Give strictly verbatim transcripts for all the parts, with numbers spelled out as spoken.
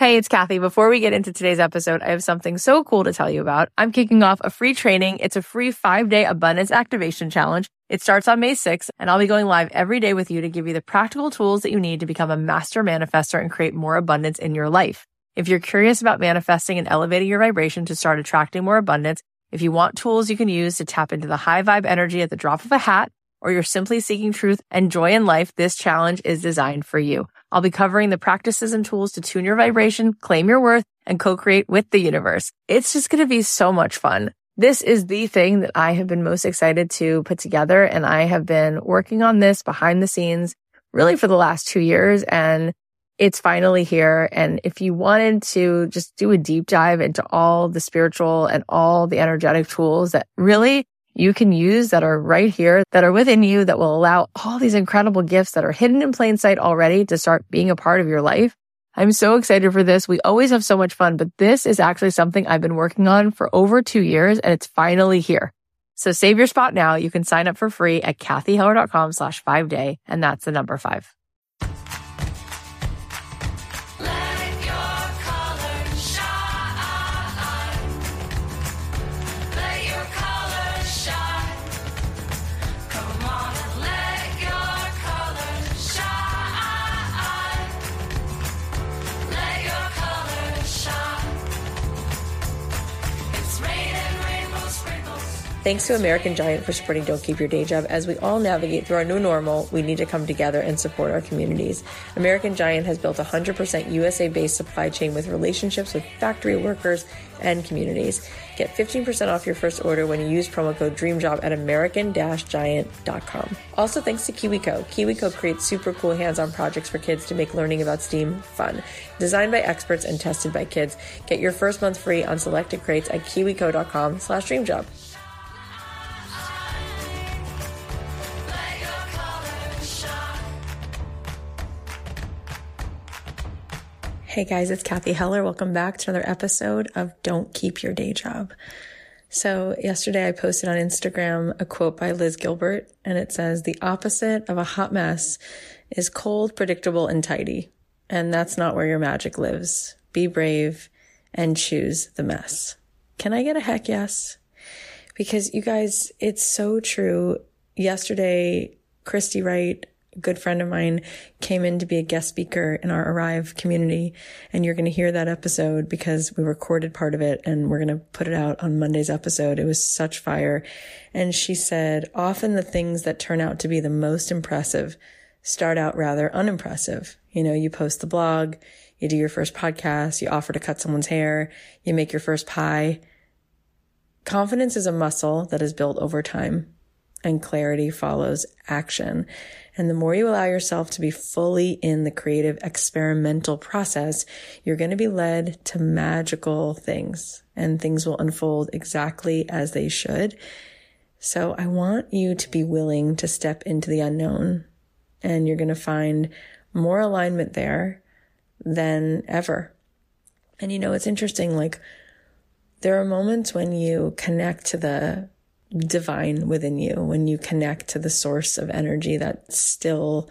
Hey, it's Kathy. Before we get into today's episode, I have something so cool to tell you about. I'm kicking off a free training. It's a free five-day abundance activation challenge. It starts on May sixth, and I'll be going live every day with you to give you the practical tools that you need to become a master manifestor and create more abundance in your life. If you're curious about manifesting and elevating your vibration to start attracting more abundance, if you want tools you can use to tap into the high vibe energy at the drop of a hat, or you're simply seeking truth and joy in life, this challenge is designed for you. I'll be covering the practices and tools to tune your vibration, claim your worth, and co-create with the universe. It's just going to be so much fun. This is the thing that I have been most excited to put together, and I have been working on this behind the scenes really for the last two years, and it's finally here. And if you wanted to just do a deep dive into all the spiritual and all the energetic tools that really you can use that are right here, that are within you, that will allow all these incredible gifts that are hidden in plain sight already to start being a part of your life. I'm so excited for this. We always have so much fun, but this is actually something I've been working on for over two years and it's finally here. So save your spot now. You can sign up for free at kathyheller.com slash five day. And that's the number five. Thanks to American Giant for supporting Don't Keep Your Day Job. As we all navigate through our new normal, we need to come together and support our communities. American Giant has built a one hundred percent U S A-based supply chain with relationships with factory workers and communities. Get fifteen percent off your first order when you use promo code DREAMJOB at american giant dot com. Also thanks to KiwiCo. KiwiCo creates super cool hands-on projects for kids to make learning about STEAM fun. Designed by experts and tested by kids. Get your first month free on selected crates at kiwico.com slash dreamjob. Hey guys, it's Kathy Heller. Welcome back to another episode of Don't Keep Your Day Job. So yesterday I posted on Instagram a quote by Liz Gilbert, and it says, "The opposite of a hot mess is cold, predictable, and tidy. And that's not where your magic lives. Be brave and choose the mess." Can I get a heck yes? Because you guys, it's so true. Yesterday, Christy Wright, a good friend of mine, came in to be a guest speaker in our Arrive community. And you're going to hear that episode because we recorded part of it and we're going to put it out on Monday's episode. It was such fire. And she said, often the things that turn out to be the most impressive start out rather unimpressive. You know, you post the blog, you do your first podcast, you offer to cut someone's hair, you make your first pie. Confidence is a muscle that is built over time, and clarity follows action. And the more you allow yourself to be fully in the creative experimental process, you're going to be led to magical things, and things will unfold exactly as they should. So I want you to be willing to step into the unknown, and you're going to find more alignment there than ever. And you know, it's interesting, like there are moments when you connect to the divine within you, when you connect to the source of energy, that still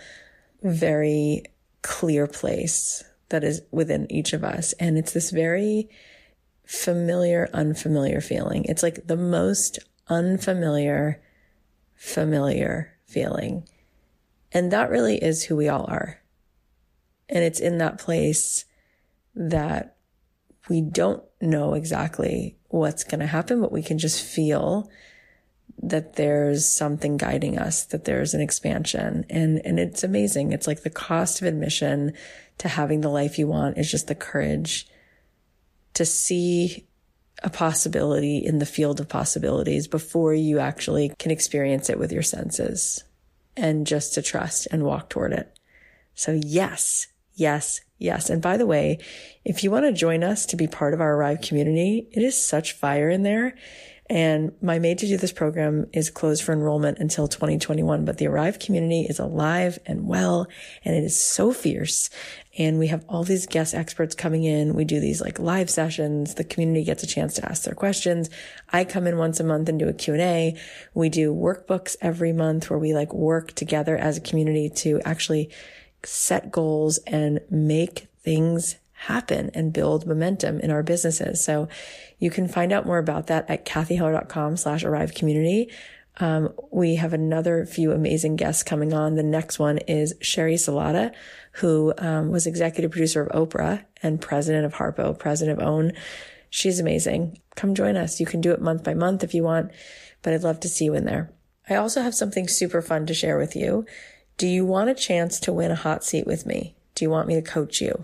very clear place that is within each of us. And it's this very familiar, unfamiliar feeling. It's like the most unfamiliar, familiar feeling. And that really is who we all are. And it's in that place that we don't know exactly what's going to happen, but we can just feel that there's something guiding us, that there's an expansion. And, and it's amazing. It's like the cost of admission to having the life you want is just the courage to see a possibility in the field of possibilities before you actually can experience it with your senses, and just to trust and walk toward it. So yes, yes, yes. And by the way, if you want to join us to be part of our Arrive community, it is such fire in there. And my Made to Do This program is closed for enrollment until twenty twenty-one, but the Arrive community is alive and well, and it is so fierce. And we have all these guest experts coming in. We do these like live sessions. The community gets a chance to ask their questions. I come in once a month and do a Q and A. We do workbooks every month where we like work together as a community to actually set goals and make things happen and build momentum in our businesses. So you can find out more about that at kathyheller.com slash arrive community. Um, we have another few amazing guests coming on. The next one is Sherry Salata, who um, was executive producer of Oprah and president of Harpo, president of OWN. She's amazing. Come join us. You can do it month by month if you want, but I'd love to see you in there. I also have something super fun to share with you. Do you want a chance to win a hot seat with me? Do you want me to coach you?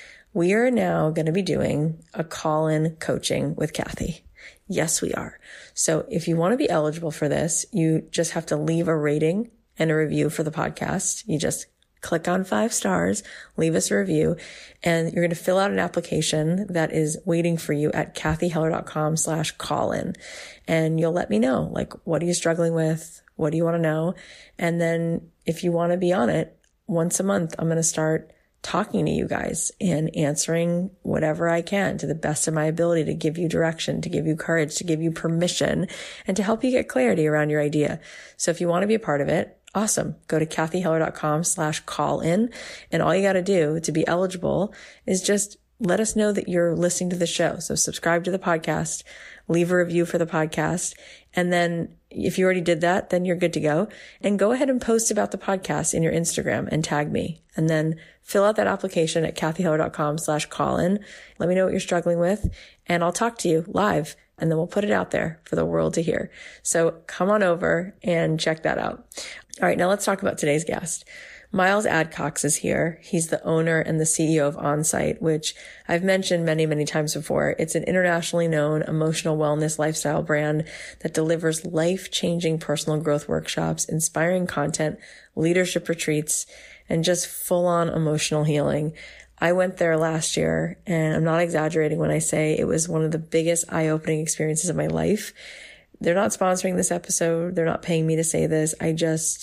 We are now going to be doing a call-in coaching with Kathy. Yes, we are. So if you want to be eligible for this, you just have to leave a rating and a review for the podcast. You just click on five stars, leave us a review, and you're going to fill out an application that is waiting for you at kathyheller.com slash call in. And you'll let me know, like, what are you struggling with? What do you want to know? And then if you want to be on it, once a month, I'm going to start talking to you guys and answering whatever I can to the best of my ability to give you direction, to give you courage, to give you permission, and to help you get clarity around your idea. So if you want to be a part of it, awesome. Go to kathyheller.com slash call in. And all you got to do to be eligible is just let us know that you're listening to the show. So subscribe to the podcast, leave a review for the podcast. And then if you already did that, then you're good to go. And go ahead and post about the podcast in your Instagram and tag me. And then fill out that application at kathyheller.com slash call in. Let me know what you're struggling with, and I'll talk to you live. And then we'll put it out there for the world to hear. So come on over and check that out. All right, now let's talk about today's guest. Miles Adcox is here. He's the owner and the C E O of OnSite, which I've mentioned many, many times before. It's an internationally known emotional wellness lifestyle brand that delivers life-changing personal growth workshops, inspiring content, leadership retreats, and just full-on emotional healing. I went there last year, and I'm not exaggerating when I say it was one of the biggest eye-opening experiences of my life. They're not sponsoring this episode. They're not paying me to say this. I just...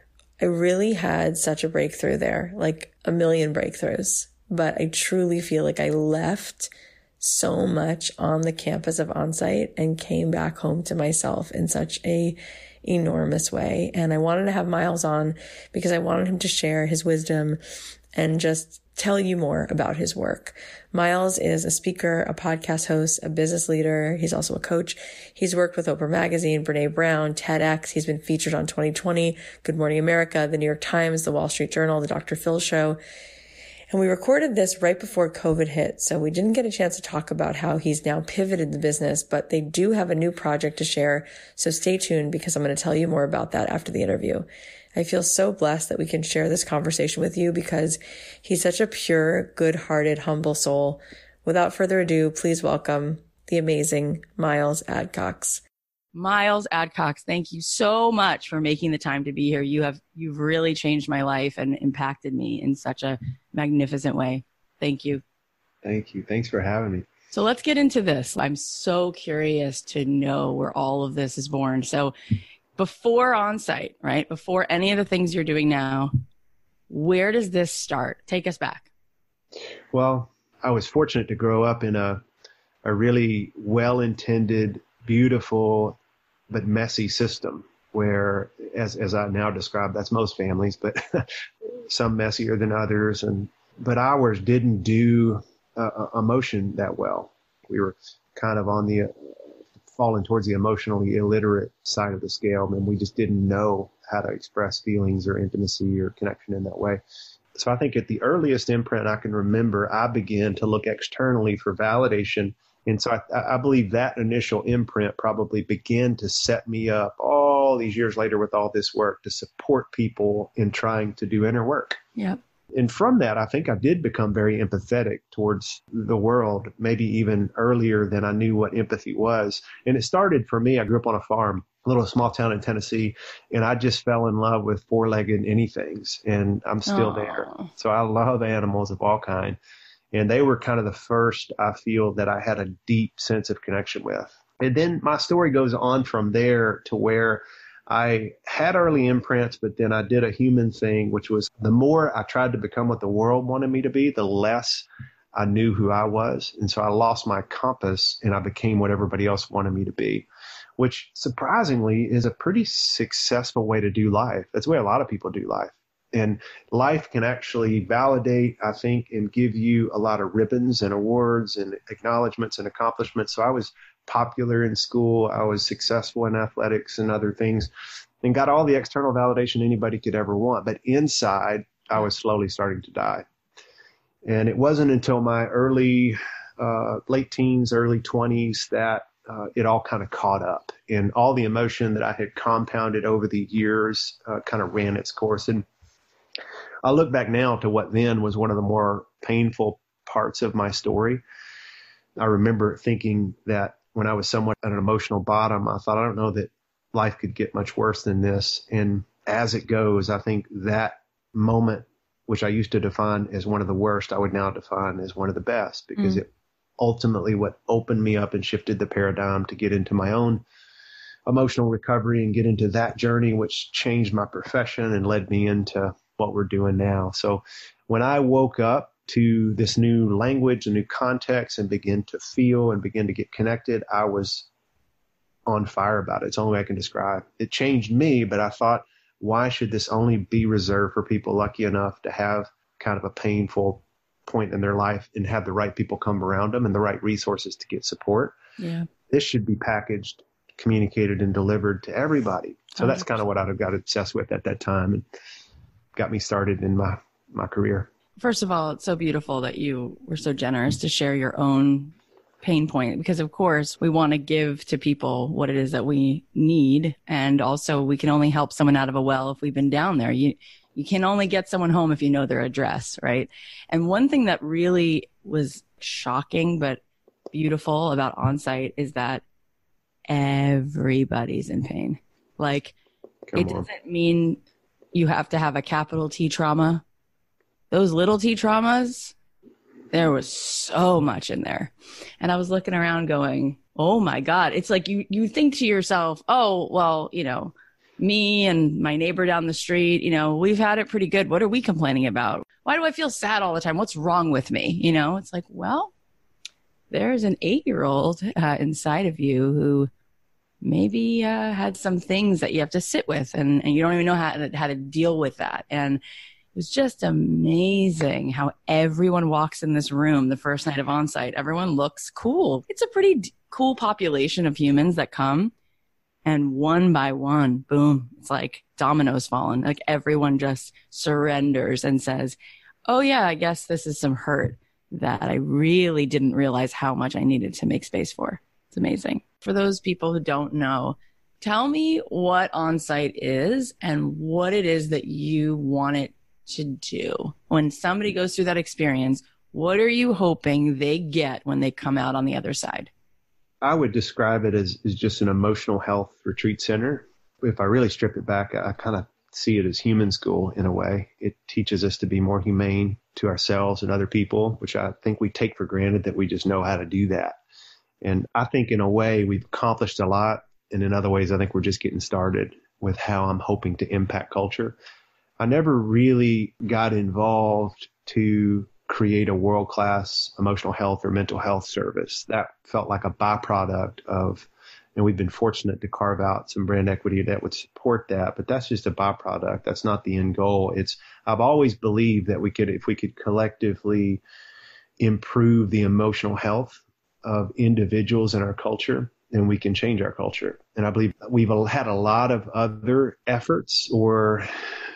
I really had such a breakthrough there, like a million breakthroughs, but I truly feel like I left so much on the campus of OnSite and came back home to myself in such a enormous way. And I wanted to have Miles on because I wanted him to share his wisdom and just tell you more about his work. Miles is a speaker, a podcast host, a business leader. He's also a coach. He's worked with Oprah Magazine, Brene Brown, TEDx. He's been featured on twenty twenty, Good Morning America, the New York Times, the Wall Street Journal, the Doctor Phil Show. And we recorded this right before COVID hit, so we didn't get a chance to talk about how he's now pivoted the business, but they do have a new project to share. So stay tuned because I'm going to tell you more about that after the interview. I feel so blessed that we can share this conversation with you because he's such a pure, good-hearted, humble soul. Without further ado, please welcome the amazing Miles Adcox. Miles Adcox, thank you so much for making the time to be here. You have, you've really changed my life and impacted me in such a magnificent way. Thank you. Thank you. Thanks for having me. So let's get into this. I'm so curious to know where all of this is born. So before OnSite, right? Before any of the things you're doing now, where does this start? Take us back. Well, I was fortunate to grow up in a, a really well-intended, beautiful, but messy system where, as, as I now describe, that's most families, but some messier than others. And, but ours didn't do uh, emotion that well. We were kind of on the, uh, falling towards the emotionally illiterate side of the scale, and we just didn't know how to express feelings or intimacy or connection in that way. So I think at the earliest imprint I can remember, I began to look externally for validation. And so I, I believe that initial imprint probably began to set me up all these years later with all this work to support people in trying to do inner work. Yep. And from that, I think I did become very empathetic towards the world, maybe even earlier than I knew what empathy was. And it started for me, I grew up on a farm, a little small town in Tennessee, and I just fell in love with four-legged anythings, and I'm still Aww. there. So I love animals of all kind. And they were kind of the first, I feel, that I had a deep sense of connection with. And then my story goes on from there to where I had early imprints, but then I did a human thing, which was the more I tried to become what the world wanted me to be, the less I knew who I was. And so I lost my compass and I became what everybody else wanted me to be, which surprisingly is a pretty successful way to do life. That's the way a lot of people do life. And life can actually validate, I think, and give you a lot of ribbons and awards and acknowledgments and accomplishments. So I was popular in school. I was successful in athletics and other things and got all the external validation anybody could ever want. But inside, I was slowly starting to die. And it wasn't until my early, uh, late teens, early twenties that uh, it all kind of caught up. And all the emotion that I had compounded over the years uh, kind of ran its course. And I look back now to what then was one of the more painful parts of my story. I remember thinking that when I was somewhat at an emotional bottom, I thought, I don't know that life could get much worse than this. And as it goes, I think that moment, which I used to define as one of the worst, I would now define as one of the best, because mm. it ultimately what opened me up and shifted the paradigm to get into my own emotional recovery and get into that journey, which changed my profession and led me into what we're doing now. So when I woke up to this new language, a new context, and begin to feel and begin to get connected, I was on fire about it. It's the only way I can describe. It changed me, but I thought, why should this only be reserved for people lucky enough to have kind of a painful point in their life and have the right people come around them and the right resources to get support? Yeah. This should be packaged, communicated, and delivered to everybody. So that's kind of what I got obsessed with at that time and got me started in my, my career. First of all, it's so beautiful that you were so generous to share your own pain point, because of course we want to give to people what it is that we need. And also we can only help someone out of a well if we've been down there. You, you can only get someone home if you know their address, right? And one thing that really was shocking but beautiful about Onsite is that everybody's in pain. Like, Come it on. doesn't mean you have to have a capital T trauma. Those little T traumas, there was so much in there. And I was looking around going, oh my God. It's like you, you think to yourself, oh, well, you know, me and my neighbor down the street, you know, we've had it pretty good. What are we complaining about? Why do I feel sad all the time? What's wrong with me? You know, it's like, well, there's an eight-year-old uh, inside of you who maybe uh, had some things that you have to sit with, and, and you don't even know how to, how to deal with that. And it was just amazing how everyone walks in this room the first night of Onsite. Everyone looks cool. It's a pretty d- cool population of humans that come, and one by one, boom, it's like dominoes falling. Like everyone just surrenders and says, oh yeah, I guess this is some hurt that I really didn't realize how much I needed to make space for. It's amazing. For those people who don't know, tell me what Onsite is and what it is that you want it to do. When somebody goes through that experience, what are you hoping they get when they come out on the other side? I would describe it as, as just an emotional health retreat center. If I really strip it back, I, I kind of see it as human school in a way. It teaches us to be more humane to ourselves and other people, which I think we take for granted that we just know how to do that. And I think in a way we've accomplished a lot. And in other ways, I think we're just getting started with how I'm hoping to impact culture. I never really got involved to create a world-class emotional health or mental health service. That felt like a byproduct of, and we've been fortunate to carve out some brand equity that would support that, but that's just a byproduct. That's not the end goal. It's, I've always believed that we could, if we could collectively improve the emotional health of individuals in our culture, then we can change our culture. And I believe we've had a lot of other efforts or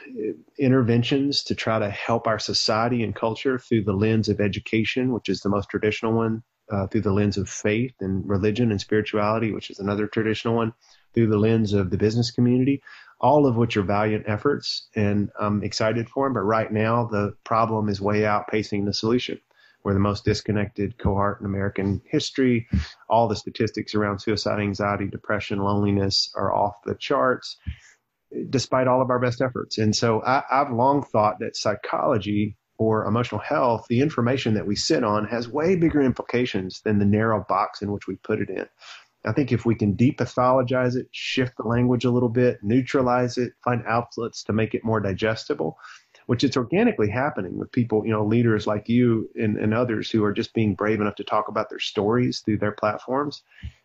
interventions to try to help our society and culture through the lens of education, which is the most traditional one, uh, through the lens of faith and religion and spirituality, which is another traditional one, through the lens of the business community, all of which are valiant efforts, and I'm excited for them. But right now, the problem is way outpacing the solution. We're the most disconnected cohort in American history. All the statistics around suicide, anxiety, depression, loneliness are off the charts, despite all of our best efforts. And so I, I've long thought that psychology or emotional health, the information that we sit on, has way bigger implications than the narrow box in which we put it in. I think if we can depathologize it, shift the language a little bit, neutralize it, find outlets to make it more digestible, which it's organically happening with people, you know, leaders like you and, and others who are just being brave enough to talk about their stories through their platforms.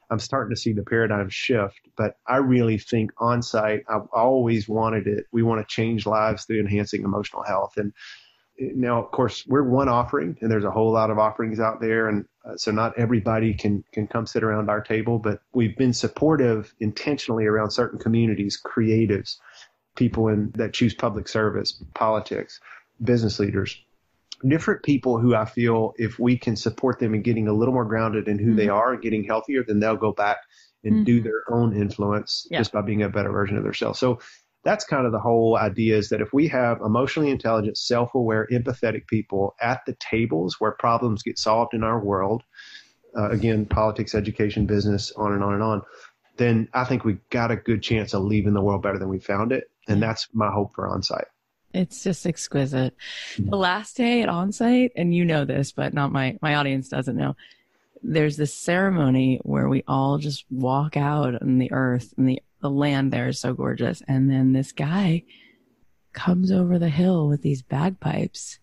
I'm starting to see the paradigm shift, but I really think on-site, I've always wanted it. We want to change lives through enhancing emotional health. And now, of course, we're one offering, and there's a whole lot of offerings out there. And uh, so not everybody can, can come sit around our table, but we've been supportive intentionally around certain communities, creatives, people in, that choose public service, politics, business leaders, different people who I feel if we can support them in getting a little more grounded in who mm-hmm. they are and getting healthier, then they'll go back and mm-hmm. do their own influence yeah. just by being a better version of themselves. So that's kind of the whole idea, is that if we have emotionally intelligent, self-aware, empathetic people at the tables where problems get solved in our world, uh, again, politics, education, business, on and on and on, then I think we've got a good chance of leaving the world better than we found it. And that's my hope for on-site. It's just exquisite. The last day at on-site, and you know this, but not my, my audience doesn't know, there's this ceremony where we all just walk out on the earth, and the, the land there is so gorgeous. And then this guy comes over the hill with these bagpipes,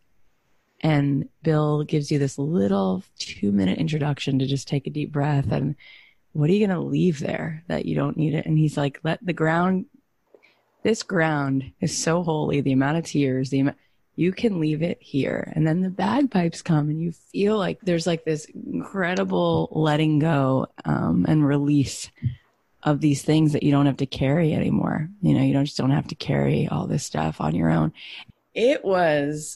and Bill gives you this little two minute introduction to just take a deep breath. And what are you going to leave there that you don't need it? And he's like, let the ground, this ground is so holy, the amount of tears, the amount, you can leave it here. And then the bagpipes come, and you feel like there's like this incredible letting go um, and release of these things that you don't have to carry anymore. You know, you don't just don't have to carry all this stuff on your own. It was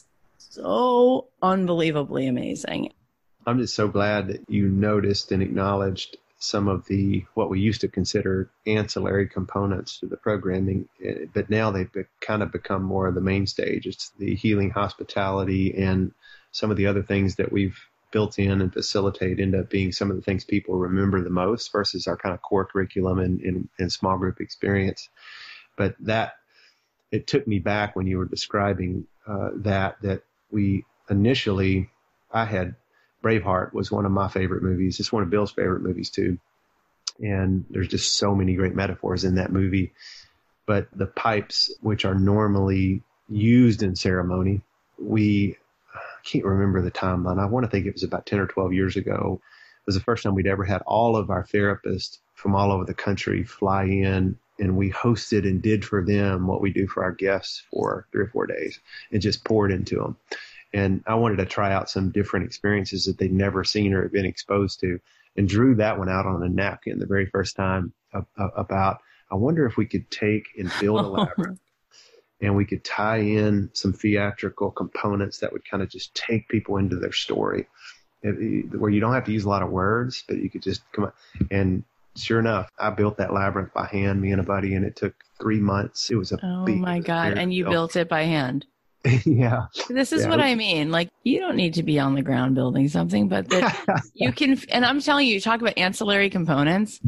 so unbelievably amazing. I'm just so glad that you noticed and acknowledged some of the, what we used to consider ancillary components to the programming, but now they've be, kind of become more of the main stage. It's the healing hospitality and some of the other things that we've built in and facilitate end up being some of the things people remember the most versus our kind of core curriculum and, and, and small group experience. But that, it took me back when you were describing uh, that, that we initially, I had Braveheart was one of my favorite movies. It's one of Bill's favorite movies too. And there's just so many great metaphors in that movie. But the pipes, which are normally used in ceremony, we, I can't remember the timeline. I want to think it was about ten or twelve years ago. It was the first time we'd ever had all of our therapists from all over the country fly in, and we hosted and did for them what we do for our guests for three or four days and just poured into them. And I wanted to try out some different experiences that they'd never seen or been exposed to, and drew that one out on a napkin the very first time about, I wonder if we could take and build a labyrinth and we could tie in some theatrical components that would kind of just take people into their story, where you don't have to use a lot of words, but you could just come up. And sure enough, I built that labyrinth by hand, me and a buddy, and it took three months. It was a oh big, my God. And you built. built it by hand. Yeah. This is yeah. what I mean. Like, you don't need to be on the ground building something, but that you can, and I'm telling you, you talk about ancillary components,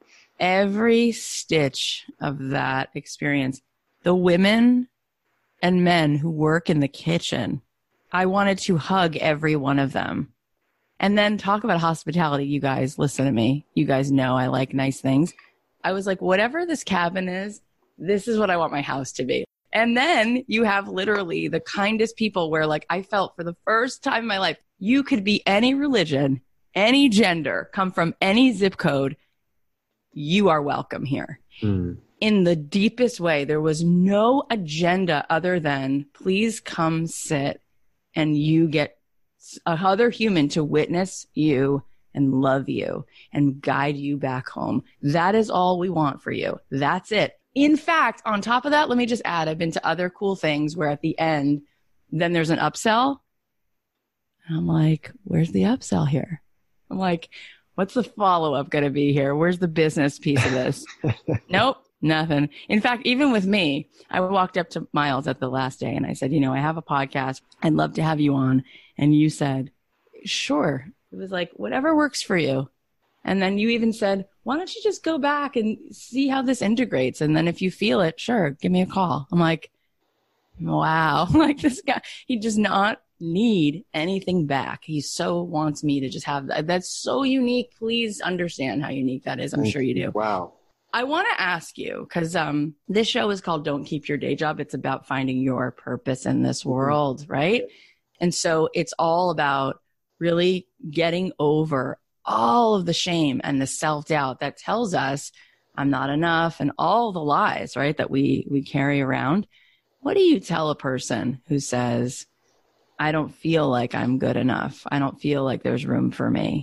every stitch of that experience, the women and men who work in the kitchen, I wanted to hug every one of them. And then talk about hospitality. You guys listen to me. You guys know I like nice things. I was like, whatever this cabin is, this is what I want my house to be. And then you have literally the kindest people where, like, I felt for the first time in my life, you could be any religion, any gender, come from any zip code. You are welcome here. Mm. In the deepest way, there was no agenda other than please come sit and you get another human to witness you and love you and guide you back home. That is all we want for you. That's it. In fact, on top of that, let me just add, I've been to other cool things where at the end, then there's an upsell. And I'm like, where's the upsell here? I'm like, what's the follow-up going to be here? Where's the business piece of this? Nope, nothing. In fact, even with me, I walked up to Miles at the last day and I said, you know, I have a podcast. I'd love to have you on. And you said, sure. It was like, whatever works for you. And then you even said, why don't you just go back and see how this integrates? And then if you feel it, sure, give me a call. I'm like, wow. Like, this guy, he does not need anything back. He so wants me to just have that. That's so unique. Please understand how unique that is. I'm sure you do. Wow. I want to ask you, because um, this show is called Don't Keep Your Day Job. It's about finding your purpose in this world, right? And so it's all about really getting over all of the shame and the self-doubt that tells us I'm not enough and all the lies, right, that we, we carry around. What do you tell a person who says, I don't feel like I'm good enough. I don't feel like there's room for me?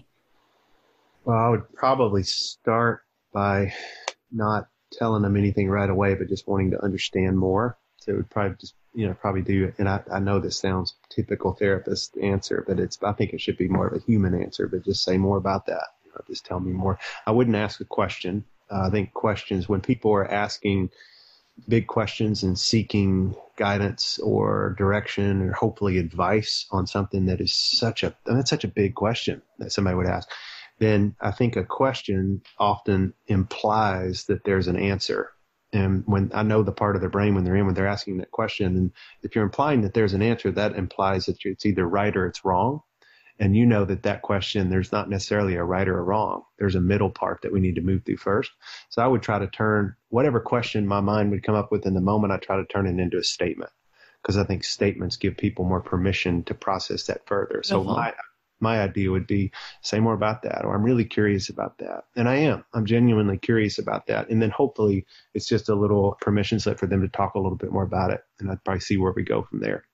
Well, I would probably start by not telling them anything right away, but just wanting to understand more. So it would probably just, you know, probably do, and I, I know this sounds typical therapist answer, but it's, I think it should be more of a human answer, but just say more about that. You know, just tell me more. I wouldn't ask a question. Uh, I think questions, when people are asking big questions and seeking guidance or direction or hopefully advice on something that is such a, that's such a big question that somebody would ask, then I think a question often implies that there's an answer. And when I know the part of their brain when they're in, when they're asking that question, and if you're implying that there's an answer, that implies that it's either right or it's wrong. And you know that that question, there's not necessarily a right or a wrong. There's a middle part that we need to move through first. So I would try to turn whatever question my mind would come up with in the moment, I try to turn it into a statement, because I think statements give people more permission to process that further. So uh-huh. my my idea would be, say more about that, or I'm really curious about that. And I am. I'm genuinely curious about that. And then hopefully it's just a little permission slip for them to talk a little bit more about it. And I'd probably see where we go from there.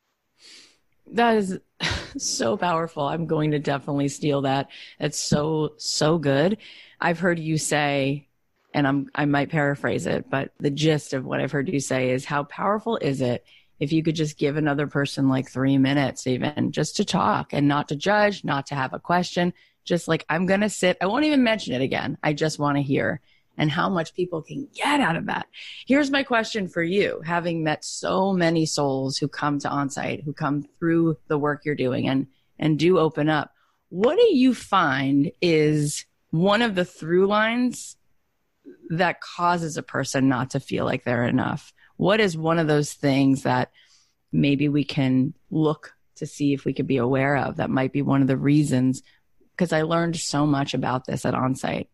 That is so powerful. I'm going to definitely steal that. It's so, so good. I've heard you say, and I'm, I might paraphrase it, but the gist of what I've heard you say is, how powerful is it if you could just give another person like three minutes even just to talk and not to judge, not to have a question, just like, I'm going to sit. I won't even mention it again. I just want to hear. And how much people can get out of that. Here's my question for you, having met so many souls who come to Onsite, who come through the work you're doing and, and do open up. What do you find is one of the through lines that causes a person not to feel like they're enough? What is one of those things that maybe we can look to see if we could be aware of that might be one of the reasons? Because I learned so much about this at Onsite.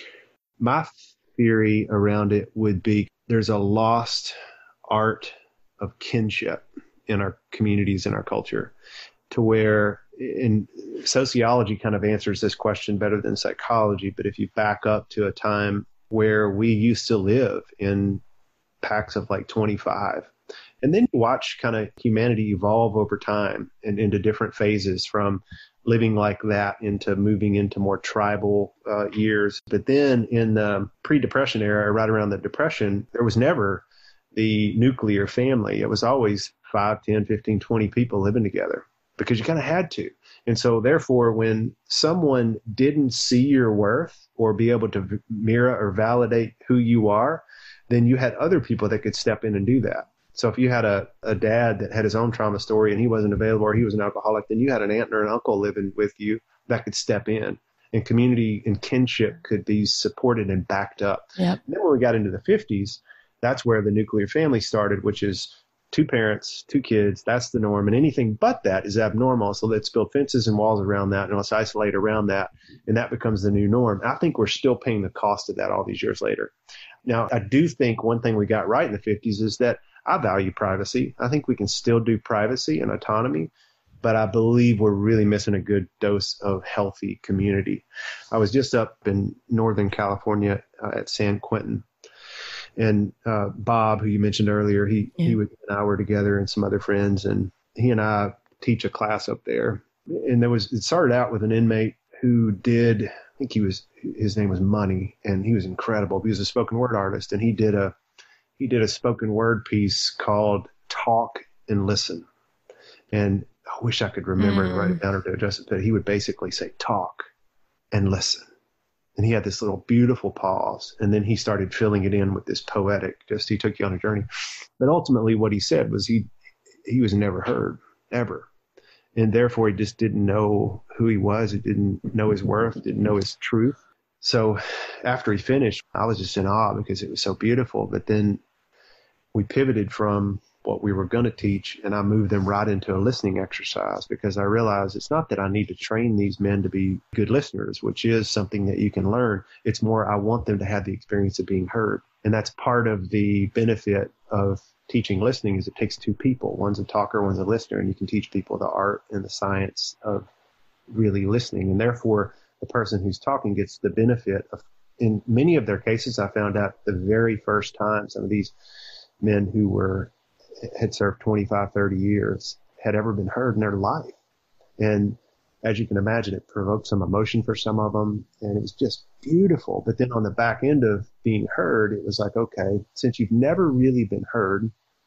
My theory around it would be there's a lost art of kinship in our communities, in our culture, to where, in sociology kind of answers this question better than psychology, but if you back up to a time where we used to live in packs of like twenty-five, and then you watch kind of humanity evolve over time and into different phases, from living like that into moving into more tribal uh, years. But then in the pre-Depression era, right around the Depression, there was never the nuclear family. It was always five, ten, fifteen, twenty people living together, because you kind of had to. And so therefore, when someone didn't see your worth or be able to mirror or validate who you are, then you had other people that could step in and do that. So if you had a, a dad that had his own trauma story and he wasn't available, or he was an alcoholic, then you had an aunt or an uncle living with you that could step in, and community and kinship could be supported and backed up. Yep. And then when we got into the fifties, that's where the nuclear family started, which is two parents, two kids. That's the norm. And anything but that is abnormal. So let's build fences and walls around that, and let's isolate around that. And that becomes the new norm. I think we're still paying the cost of that all these years later. Now, I do think one thing we got right in the fifties is that I value privacy. I think we can still do privacy and autonomy, but I believe we're really missing a good dose of healthy community. I was just up in Northern California uh, at San Quentin, and uh, Bob, who you mentioned earlier, he, yeah. he and I were together and some other friends, and he and I teach a class up there. And there was, it started out with an inmate who did, I think he was, his name was Money, and he was incredible. He was a spoken word artist, and he did a, he did a spoken word piece called Talk and Listen. And I wish I could remember mm. and write it down or to adjust it, but he would basically say, talk and listen. And he had this little beautiful pause. And then he started filling it in with this poetic, just he took you on a journey. But ultimately what he said was he, he was never heard, ever. And therefore he just didn't know who he was. He didn't know his worth, didn't know his truth. So after he finished, I was just in awe because it was so beautiful. But then we pivoted from what we were going to teach, and I moved them right into a listening exercise, because I realized it's not that I need to train these men to be good listeners, which is something that you can learn. It's more I want them to have the experience of being heard. And that's part of the benefit of teaching listening, is it takes two people. One's a talker, one's a listener, and you can teach people the art and the science of really listening. And therefore, the person who's talking gets the benefit of, in many of their cases, I found out the very first time some of these men who were, had served twenty-five, thirty years had ever been heard in their life. And as you can imagine, it provoked some emotion for some of them, and it was just beautiful. But then on the back end of being heard, it was like, okay, since you've never really been heard,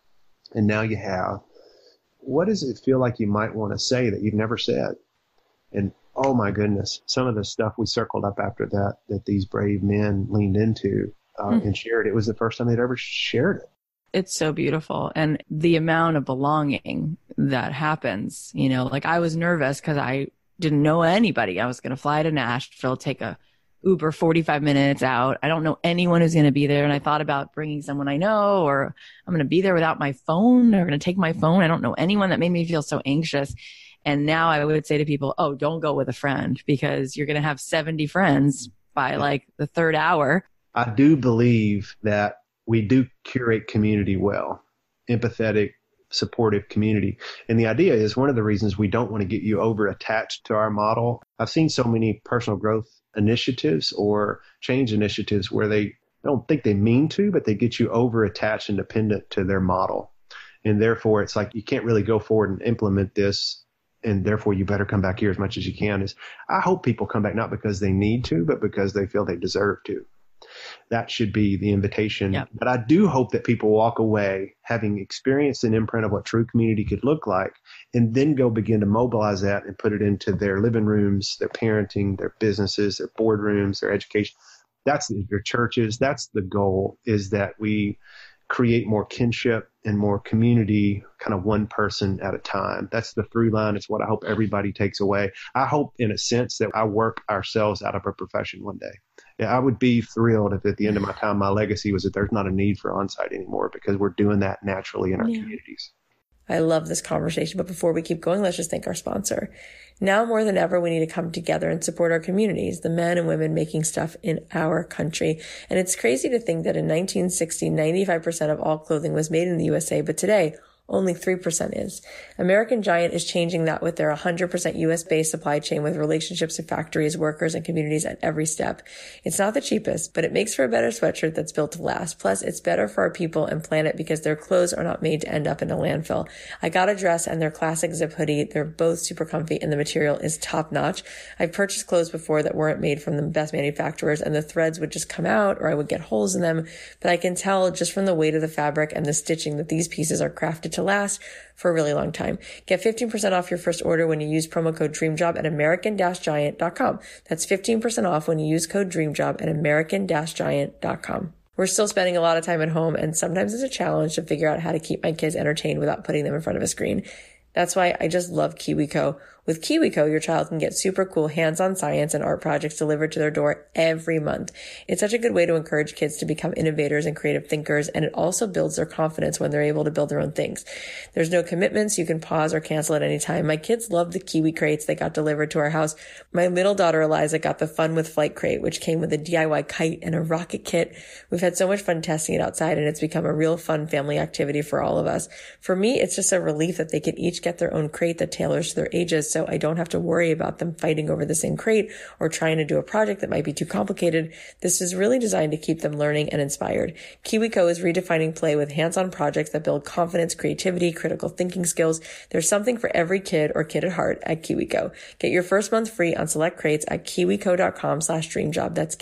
and now you have, what does it feel like you might want to say that you've never said? And oh my goodness, some of the stuff we circled up after that, that these brave men leaned into uh, mm. and shared, it was the first time they'd ever shared it. It's so beautiful. And the amount of belonging that happens, you know, like I was nervous because I didn't know anybody. I was going to fly to Nashville, take a Uber forty-five minutes out. I don't know anyone who's going to be there. And I thought about bringing someone I know, or I'm going to be there without my phone. They're going to take my phone. I don't know anyone. That made me feel so anxious. And now I would say to people, oh, don't go with a friend, because you're going to have seventy friends by like the third hour. I do believe that we do curate community well, empathetic, supportive community. And the idea is, one of the reasons we don't want to get you over attached to our model. I've seen so many personal growth initiatives or change initiatives where they don't think they mean to, but they get you over attached and dependent to their model. And therefore it's like, you can't really go forward and implement this, and therefore you better come back here as much as you can. Is I hope people come back not because they need to, but because they feel they deserve to. That should be the invitation. Yep. But I do hope that people walk away having experienced an imprint of what true community could look like, and then go begin to mobilize that and put it into their living rooms, their parenting, their businesses, their boardrooms, their education. That's their churches. That's the goal, is that we create more kinship and more community, kind of one person at a time. That's the through line. It's what I hope everybody takes away. I hope, in a sense, that I work ourselves out of our profession one day. Yeah, I would be thrilled if at the end of my time, my legacy was that there's not a need for on-site anymore, because we're doing that naturally in our yeah. communities. I love this conversation, but before we keep going, let's just thank our sponsor. Now more than ever, we need to come together and support our communities, the men and women making stuff in our country. And it's crazy to think that in nineteen sixty, ninety-five percent of all clothing was made in the U S A, but today, only three percent is. American Giant is changing that with their one hundred percent U S-based supply chain, with relationships with factories, workers, and communities at every step. It's not the cheapest, but it makes for a better sweatshirt that's built to last. Plus, it's better for our people and planet because their clothes are not made to end up in a landfill. I got a dress and their classic zip hoodie. They're both super comfy and the material is top notch. I've purchased clothes before that weren't made from the best manufacturers, and the threads would just come out, or I would get holes in them. But I can tell just from the weight of the fabric and the stitching that these pieces are crafted to last for a really long time. Get fifteen percent off your first order when you use promo code DREAMJOB at American Giant dot com. That's fifteen percent off when you use code DREAMJOB at American Giant dot com. We're still spending a lot of time at home, and sometimes it's a challenge to figure out how to keep my kids entertained without putting them in front of a screen. That's why I just love KiwiCo. With KiwiCo, your child can get super cool hands-on science and art projects delivered to their door every month. It's such a good way to encourage kids to become innovators and creative thinkers, and it also builds their confidence when they're able to build their own things. There's no commitments. You can pause or cancel at any time. My kids love the Kiwi crates that got delivered to our house. My little daughter Eliza got the Fun with Flight crate, which came with a D I Y kite and a rocket kit. We've had so much fun testing it outside, and it's become a real fun family activity for all of us. For me, it's just a relief that they could each get their own crate that tailors to their ages, so I don't have to worry about them fighting over the same crate or trying to do a project that might be too complicated. This is really designed to keep them learning and inspired. KiwiCo is redefining play with hands-on projects that build confidence, creativity, critical thinking skills. There's something for every kid or kid at heart at KiwiCo. Get your first month free on select crates at kiwico.com slash dreamjob. That's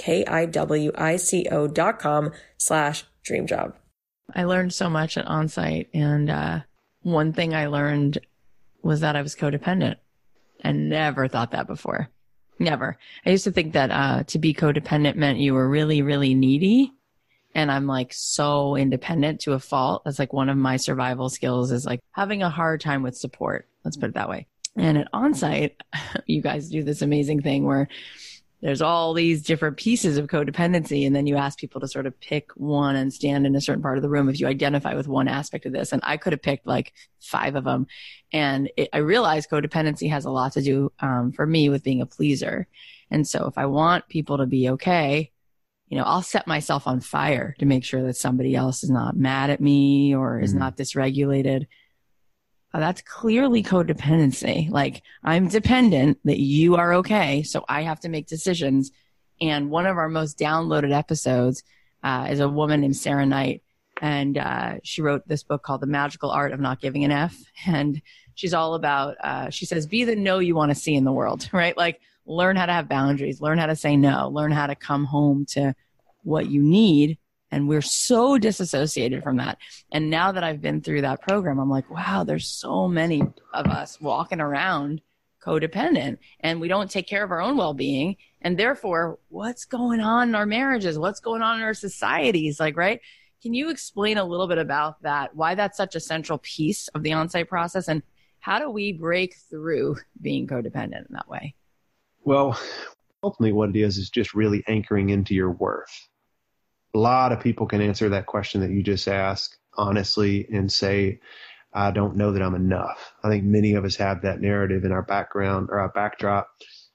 K-I-W-I-C-O dot com slash dreamjob. I learned so much at Onsite, and uh, one thing I learned was that I was codependent. And never thought that before. Never. I used to think that uh, to be codependent meant you were really, really needy. And I'm like so independent to a fault. That's like one of my survival skills, is like having a hard time with support. Let's put it that way. And at Onsite, you guys do this amazing thing where there's all these different pieces of codependency, and then you ask people to sort of pick one and stand in a certain part of the room if you identify with one aspect of this. And I could have picked like five of them. And it, I realized codependency has a lot to do um, for me with being a pleaser. And so if I want people to be okay, you know, I'll set myself on fire to make sure that somebody else is not mad at me or is mm-hmm. not dysregulated. oh, that's clearly codependency. Like, I'm dependent that you are okay, so I have to make decisions. And one of our most downloaded episodes uh, is a woman named Sarah Knight. And uh, she wrote this book called The Magical Art of Not Giving an F. And she's all about, uh, she says, be the no you want to see in the world, right? Like, learn how to have boundaries, learn how to say no, learn how to come home to what you need. And we're so disassociated from that. And now that I've been through that program, I'm like, wow, there's so many of us walking around codependent, and we don't take care of our own well-being. And therefore, what's going on in our marriages? What's going on in our societies? Like, right? Can you explain a little bit about that? Why that's such a central piece of the on-site process, and how do we break through being codependent in that way? Well, ultimately what it is is just really anchoring into your worth. A lot of people can answer that question that you just asked honestly and say, I don't know that I'm enough. I think many of us have that narrative in our background or our backdrop.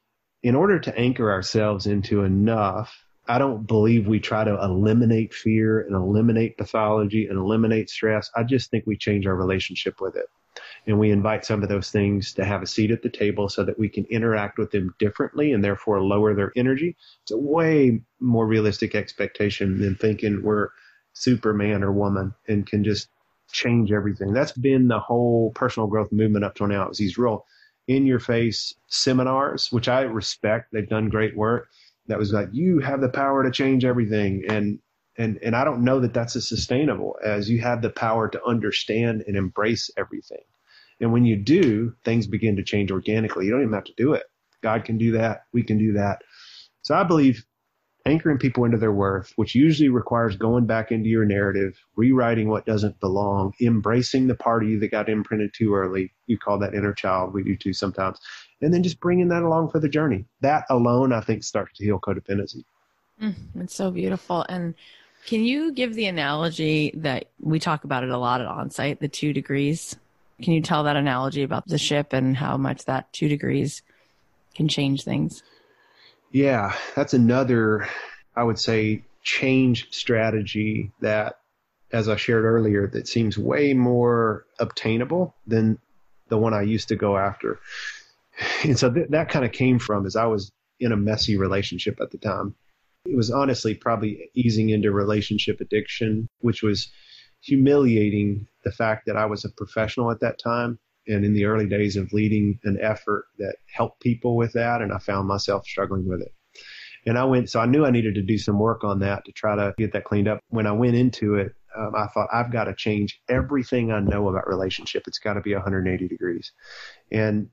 In order to anchor ourselves into enough, I don't believe we try to eliminate fear and eliminate pathology and eliminate stress. I just think we change our relationship with it. And we invite some of those things to have a seat at the table so that we can interact with them differently and therefore lower their energy. It's a way more realistic expectation than thinking we're Superman or woman and can just change everything. That's been the whole personal growth movement up till now. It was these real in-your-face seminars, which I respect. They've done great work. That was like, you have the power to change everything. And and and I don't know that that's as sustainable as you have the power to understand and embrace everything. And when you do, things begin to change organically. You don't even have to do it. God can do that. We can do that. So I believe anchoring people into their worth, which usually requires going back into your narrative, rewriting what doesn't belong, embracing the part of you that got imprinted too early. You call that inner child. We do too sometimes. And then just bringing that along for the journey. That alone, I think, starts to heal codependency. Mm, it's so beautiful. And can you give the analogy that we talk about it a lot at Onsite, the two degrees? Can you tell that analogy about the ship and how much that two degrees can change things? Yeah, that's another, I would say, change strategy that, as I shared earlier, that seems way more obtainable than the one I used to go after. And so th- that kind of came from as I was in a messy relationship at the time. It was honestly probably easing into relationship addiction, which was humiliating the fact that I was a professional at that time and in the early days of leading an effort that helped people with that. And I found myself struggling with it. And I went, so I knew I needed to do some work on that to try to get that cleaned up. When I went into it, um, I thought I've got to change everything I know about relationship. It's got to be one hundred eighty degrees. And,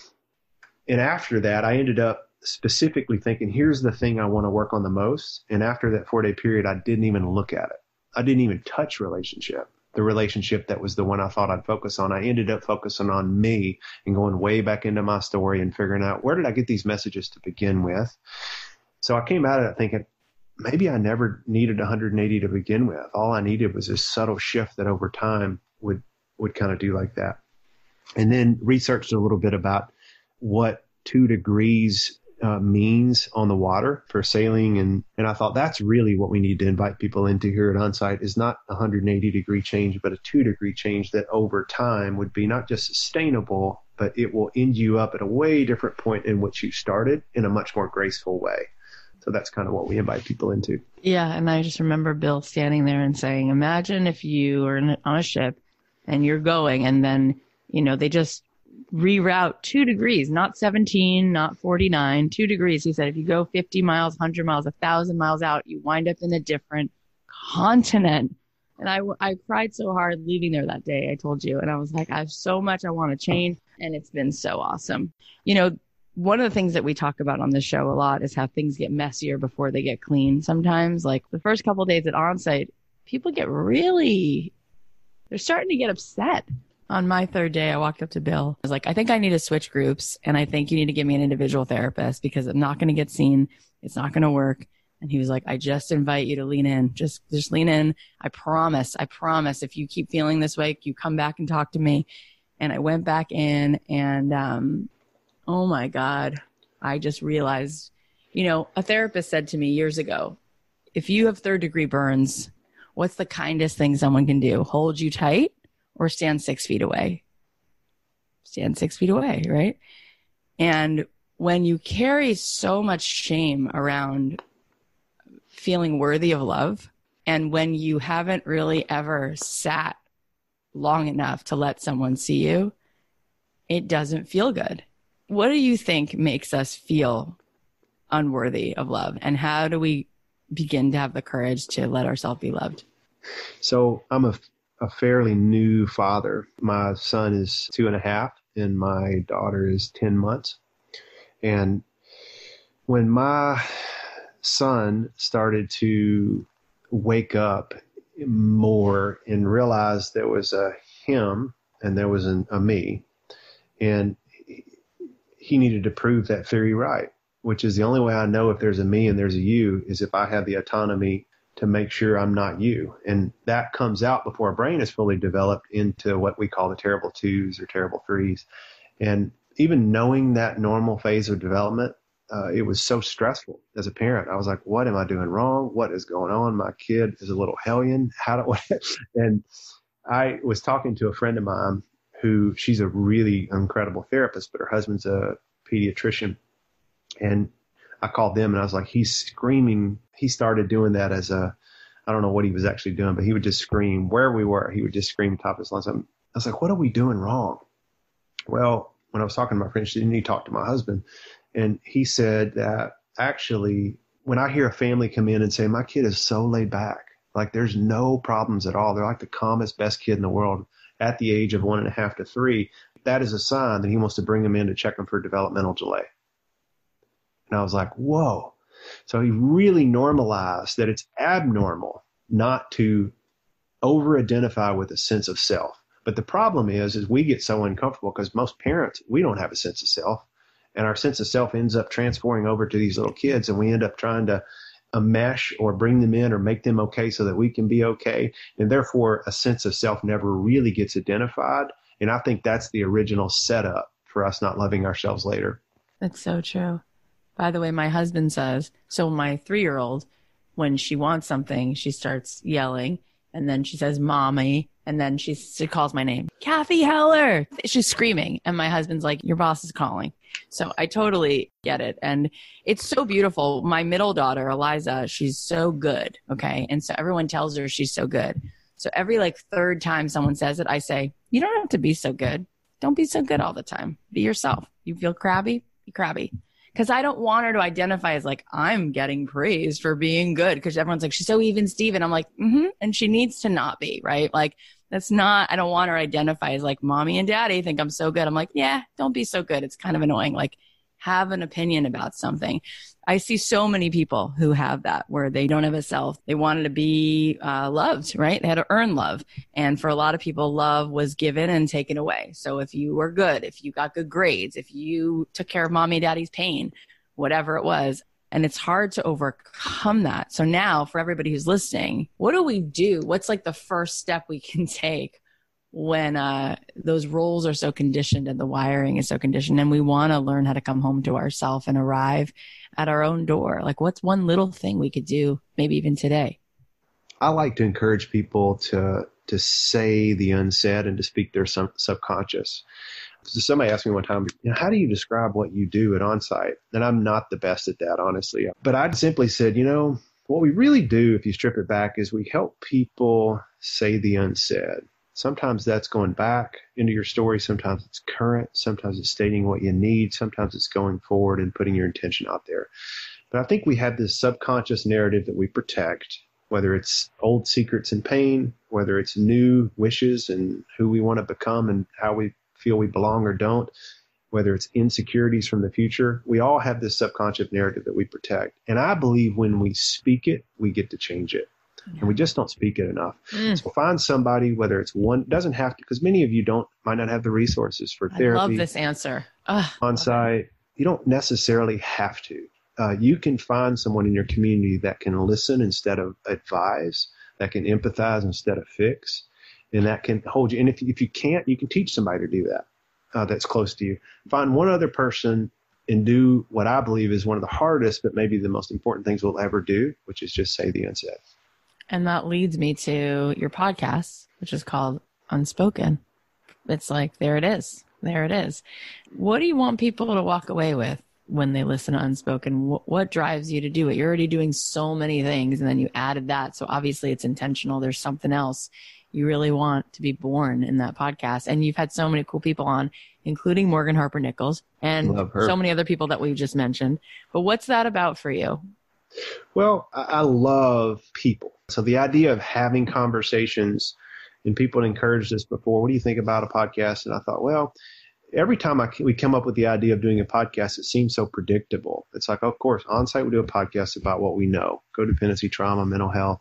and after that, I ended up specifically thinking, here's the thing I want to work on the most. And after that four day period, I didn't even look at it. I didn't even touch relationship, the relationship that was the one I thought I'd focus on. I ended up focusing on me and going way back into my story and figuring out, where did I get these messages to begin with? So I came at it thinking, maybe I never needed one hundred eighty to begin with. All I needed was this subtle shift that over time would, would kind of do like that. And then researched a little bit about what two degrees Uh, means on the water for sailing. And, and I thought that's really what we need to invite people into here at Onsite is not a one hundred eighty degree change, but a two degree change that over time would be not just sustainable, but it will end you up at a way different point in which you started in a much more graceful way. So that's kind of what we invite people into. Yeah. And I just remember Bill standing there and saying, imagine if you are in, on a ship and you're going and then, you know, they just reroute two degrees, not seventeen, not forty-nine, two degrees. He said, if you go fifty miles, one hundred miles, a thousand miles out, you wind up in a different continent. And I, I cried so hard leaving there that day, I told you. And I was like, I have so much I want to change. And it's been so awesome. You know, one of the things that we talk about on this show a lot is how things get messier before they get clean. Sometimes, like the first couple of days at Onsite, people get really, they're starting to get upset. On my third day, I walked up to Bill. I was like, I think I need to switch groups. And I think you need to give me an individual therapist because I'm not going to get seen. It's not going to work. And he was like, I just invite you to lean in. Just, just lean in. I promise. I promise. If you keep feeling this way, you come back and talk to me. And I went back in and, um, oh my God, I just realized, you know, a therapist said to me years ago, if you have third degree burns, what's the kindest thing someone can do? Hold you tight or stand six feet away? stand six feet away, right? And when you carry so much shame around feeling worthy of love, and when you haven't really ever sat long enough to let someone see you, it doesn't feel good. What do you think makes us feel unworthy of love? And how do we begin to have the courage to let ourselves be loved? So I'm a, a fairly new father. My son is two and a half and my daughter is ten months. And when my son started to wake up more and realize there was a him and there was an, a me, and he needed to prove that theory right, which is the only way I know if there's a me and there's a you is if I have the autonomy to make sure I'm not you. And that comes out before our brain is fully developed into what we call the terrible twos or terrible threes. And even knowing that normal phase of development, uh, it was so stressful as a parent. I was like, what am I doing wrong? What is going on? My kid is a little hellion. How do I? And I was talking to a friend of mine who, she's a really incredible therapist, but her husband's a pediatrician. And I called them and I was like, he's screaming. He started doing that as a, I don't know what he was actually doing, but he would just scream where we were. He would just scream top of his lungs. I was like, what are we doing wrong? Well, when I was talking to my friend, she didn't need to talk to my husband. And he said that actually, when I hear a family come in and say, my kid is so laid back, like there's no problems at all. They're like the calmest, best kid in the world at the age of one and a half to three. That is a sign that he wants to bring them in to check them for developmental delay. And I was like, whoa. So he really normalized that it's abnormal not to over-identify with a sense of self. But the problem is, is we get so uncomfortable because most parents, we don't have a sense of self. And our sense of self ends up transferring over to these little kids. And we end up trying to mesh or bring them in or make them okay so that we can be okay. And therefore, a sense of self never really gets identified. And I think that's the original setup for us not loving ourselves later. That's so true. By the way, my husband says, so my three-year-old, when she wants something, she starts yelling. And then she says, mommy. And then she, she calls my name, Kathy Heller. She's screaming. And my husband's like, your boss is calling. So I totally get it. And it's so beautiful. My middle daughter, Eliza, she's so good. Okay. And so everyone tells her she's so good. So every like third time someone says it, I say, you don't have to be so good. Don't be so good all the time. Be yourself. You feel crabby? Be crabby. Because I don't want her to identify as like, I'm getting praised for being good. Because everyone's like, she's so even Steven. I'm like, mm-hmm. And she needs to not be, right? Like, that's not, I don't want her to identify as like, mommy and daddy think I'm so good. I'm like, yeah, don't be so good. It's kind of annoying. Like, have an opinion about something. I see so many people who have that where they don't have a self. They wanted to be uh, loved, right? They had to earn love. And for a lot of people, love was given and taken away. So if you were good, if you got good grades, if you took care of mommy and daddy's pain, whatever it was, and it's hard to overcome that. So now for everybody who's listening, what do we do? What's like the first step we can take when uh, those roles are so conditioned and the wiring is so conditioned and we want to learn how to come home to ourselves and arrive at our own door? Like, what's one little thing we could do, maybe even today? I like to encourage people to to say the unsaid and to speak their sub- subconscious. So somebody asked me one time, you know, how do you describe what you do at Onsite? And I'm not the best at that, honestly. But I simply said, you know, what we really do, if you strip it back, is we help people say the unsaid. Sometimes that's going back into your story. Sometimes it's current. Sometimes it's stating what you need. Sometimes it's going forward and putting your intention out there. But I think we have this subconscious narrative that we protect, whether it's old secrets and pain, whether it's new wishes and who we want to become and how we feel we belong or don't, whether it's insecurities from the future. We all have this subconscious narrative that we protect. And I believe when we speak it, we get to change it. Yeah. And we just don't speak it enough. Mm. So find somebody, whether it's one, doesn't have to, because many of you don't, might not have the resources for therapy. I love this answer. Ugh, on-site. You don't necessarily have to. Uh, you can find someone in your community that can listen instead of advise, that can empathize instead of fix, and that can hold you. And if, if you can't, you can teach somebody to do that uh, that's close to you. Find one other person and do what I believe is one of the hardest, but maybe the most important things we'll ever do, which is just say the unsaid. And that leads me to your podcast, which is called Unspoken. It's like, there it is. There it is. What do you want people to walk away with when they listen to Unspoken? What, what drives you to do it? You're already doing so many things, and then you added that. So obviously it's intentional. There's something else you really want to be born in that podcast. And you've had so many cool people on, including Morgan Harper Nichols and so many other people that we've just mentioned. But what's that about for you? Well, I, I love people. So the idea of having conversations, and people had encouraged us before, what do you think about a podcast? And I thought, well, every time I, we come up with the idea of doing a podcast, it seems so predictable. It's like, of course, On-Site, we do a podcast about what we know, codependency, trauma, mental health.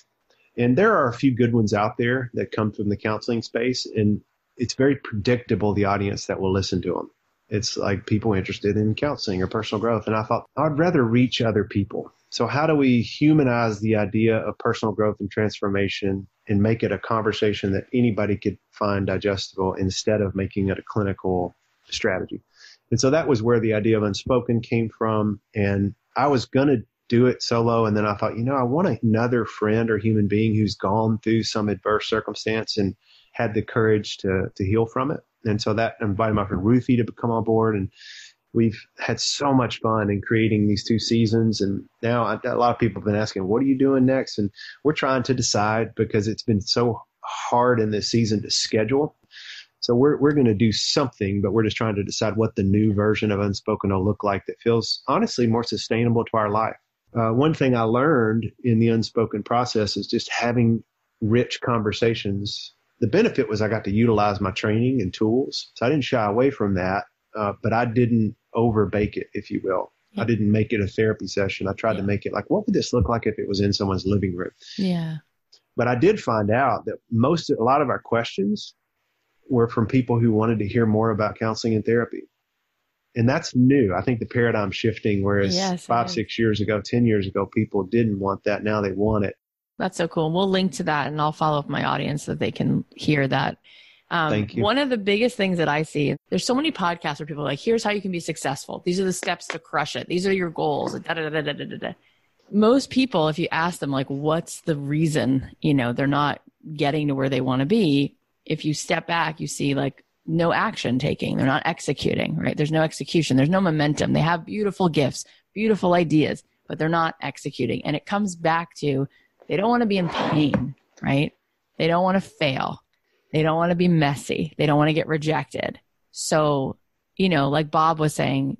And there are a few good ones out there that come from the counseling space, and it's very predictable, the audience that will listen to them. It's like people interested in counseling or personal growth. And I thought, I'd rather reach other people. So how do we humanize the idea of personal growth and transformation and make it a conversation that anybody could find digestible instead of making it a clinical strategy? And so that was where the idea of Unspoken came from. And I was going to do it solo. And then I thought, you know, I want another friend or human being who's gone through some adverse circumstance and had the courage to to heal from it. And so that invited my friend Ruthie to come on board. And we've had so much fun in creating these two seasons. And now I, a lot of people have been asking, what are you doing next? And we're trying to decide because it's been so hard in this season to schedule. So we're we're going to do something, but we're just trying to decide what the new version of Unspoken will look like that feels honestly more sustainable to our life. Uh, one thing I learned in the Unspoken process is just having rich conversations. The benefit was I got to utilize my training and tools. So I didn't shy away from that, uh, but I didn't overbake it, if you will. Yeah. I didn't make it a therapy session. I tried yeah. to make it like, what would this look like if it was in someone's living room? Yeah. But I did find out that most, a lot of our questions were from people who wanted to hear more about counseling and therapy. And that's new. I think the paradigm shifting, whereas yes, five, six years ago, ten years ago, people didn't want that. Now they want it. That's so cool. We'll link to that and I'll follow up my audience so that they can hear that. Um, Thank you. One of the biggest things that I see, there's so many podcasts where people are like, here's how you can be successful. These are the steps to crush it. These are your goals. Da, da, da, da, da, da, da. Most people, if you ask them, like, what's the reason, you know, they're not getting to where they want to be? If you step back, you see like no action taking. They're not executing, right? There's no execution. There's no momentum. They have beautiful gifts, beautiful ideas, but they're not executing. And it comes back to, they don't want to be in pain, right? They don't want to fail. They don't want to be messy. They don't want to get rejected. So, you know, like Bob was saying,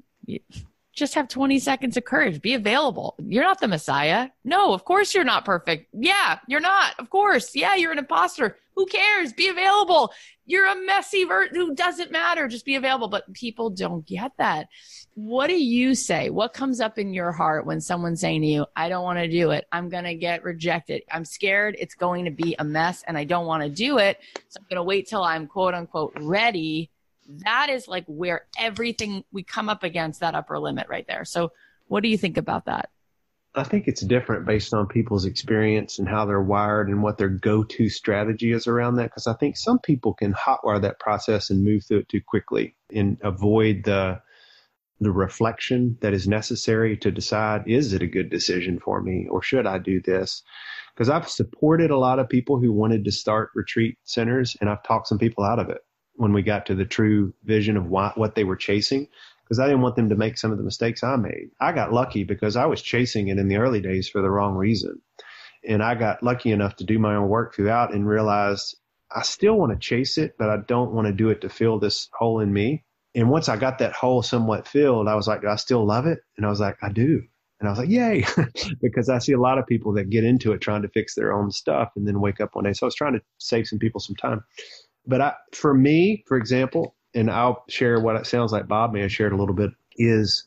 just have twenty seconds of courage. Be available. You're not the Messiah. No, of course you're not perfect. Yeah, you're not. Of course. Yeah, you're an imposter. Who cares? Be available. You're a messy ver- who doesn't matter. Just be available. But people don't get that. What do you say? What comes up in your heart when someone's saying to you, I don't want to do it. I'm going to get rejected. I'm scared it's going to be a mess and I don't want to do it. So I'm going to wait till I'm quote unquote ready. That is like where everything we come up against that upper limit right there. So what do you think about that? I think it's different based on people's experience and how they're wired and what their go-to strategy is around that. Because I think some people can hotwire that process and move through it too quickly and avoid the the reflection that is necessary to decide, is it a good decision for me or should I do this? Because I've supported a lot of people who wanted to start retreat centers and I've talked some people out of it when we got to the true vision of why, what they were chasing, because I didn't want them to make some of the mistakes I made. I got lucky because I was chasing it in the early days for the wrong reason. And I got lucky enough to do my own work throughout and realized I still want to chase it, but I don't want to do it to fill this hole in me. And once I got that hole somewhat filled, I was like, do I still love it? And I was like, I do. And I was like, yay, because I see a lot of people that get into it trying to fix their own stuff and then wake up one day. So I was trying to save some people some time. But I, for me, for example, and I'll share what it sounds like Bob may have shared a little bit, is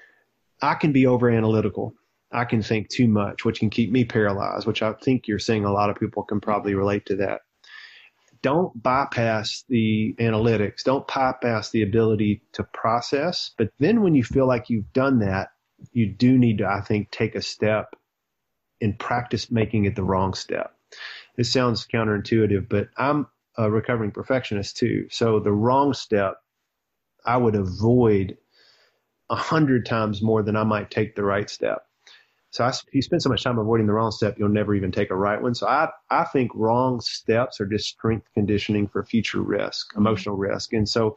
I can be over analytical. I can think too much, which can keep me paralyzed, which I think you're saying a lot of people can probably relate to that. Don't bypass the analytics. Don't bypass the ability to process. But then when you feel like you've done that, you do need to, I think, take a step and practice making it the wrong step. This sounds counterintuitive, but I'm a recovering perfectionist too. So the wrong step, I would avoid a hundred times more than I might take the right step. So I, if you spend so much time avoiding the wrong step, you'll never even take a right one. So I, I think wrong steps are just strength conditioning for future risk, emotional risk. And so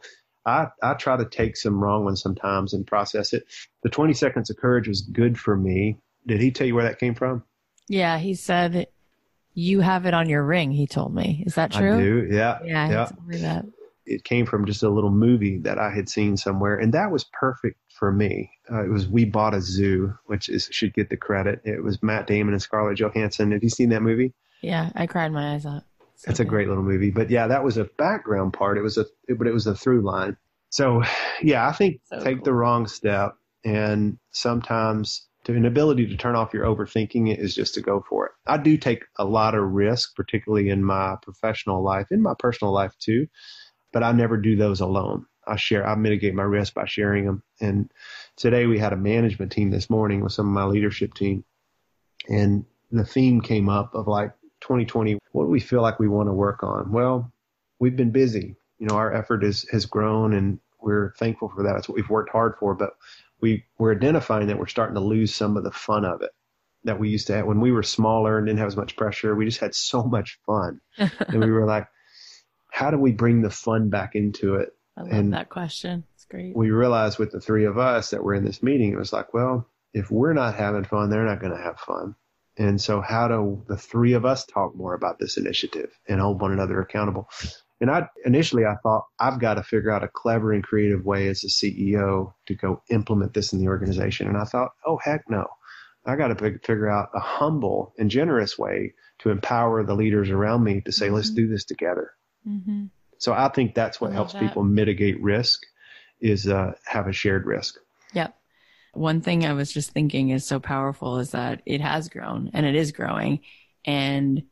I, I try to take some wrong ones sometimes and process it. The twenty seconds of courage was good for me. Did he tell you where that came from? Yeah, he said you have it on your ring, he told me. Is that true? I do, yeah. Yeah, yeah. he told me that. It came from just a little movie that I had seen somewhere, and that was perfect for me. Uh, it was We Bought a Zoo, which is should get the credit. It was Matt Damon and Scarlett Johansson. Have you seen that movie? Yeah, I cried my eyes out. So It's a good. great little movie. But yeah, that was a background part. It was a, it, but it was a through line. So yeah, I think So take cool. the wrong step, and sometimes to an ability to turn off your overthinking it is just to go for it. I do take a lot of risk, particularly in my professional life, in my personal life too, but I never do those alone. I share, I mitigate my risk by sharing them. And today we had a management team this morning with some of my leadership team, and the theme came up of like twenty twenty, what do we feel like we want to work on? Well, we've been busy. You know, our effort is, has grown, and we're thankful for that. It's what we've worked hard for, but we, we're identifying that we're starting to lose some of the fun of it that we used to have when we were smaller and didn't have as much pressure. We just had so much fun. And we were like, how do we bring the fun back into it? I love and that question. It's great. We realized with the three of us that were in this meeting, it was like, well, if we're not having fun, they're not going to have fun. And so how do the three of us talk more about this initiative and hold one another accountable? And I initially I thought I've got to figure out a clever and creative way as a C E O to go implement this in the organization. And I thought, oh, heck no. I got to figure out a humble and generous way to empower the leaders around me to say, mm-hmm. let's do this together. Mm-hmm. So I think that's what helps that. people mitigate risk is uh, have a shared risk. Yep. One thing I was just thinking is so powerful is that it has grown and it is growing. And